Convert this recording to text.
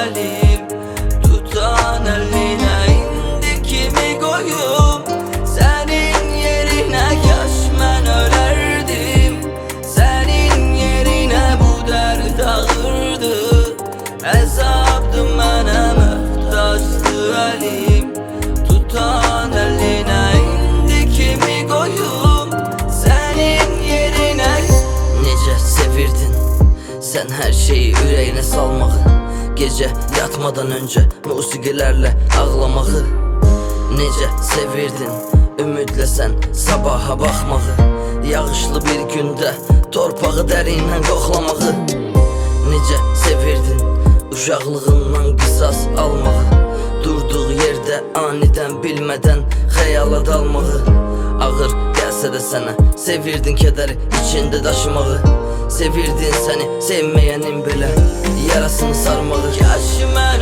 əlim, tutan əlinə indi kimi qoyum. Sənin yerinə yaş mən ölərdim, sənin yerinə bu dərd ağırdı. Əzabdı mənə möhtacdı əlim, tutan əlinə indi kimi qoyum. Sənin yerinə necə sevirdin sən hər şeyi ürəyinə salmağı, gecə yatmadan öncə musiqilərlə ağlamağı. Necə sevirdin ümidlə sən sabaha baxmağı, yağışlı bir gündə torpağı dərindən qoxlamağı. Necə sevirdin uşaqlığından qisas almağı, durduğu yerdə anidən bilmədən xəyala dalmağı. Ağır gəlsə də sənə sevirdin kədəri içində daşımağı, sevirdin səni sevməyənin belə yarasını sarmağı. Yaş mən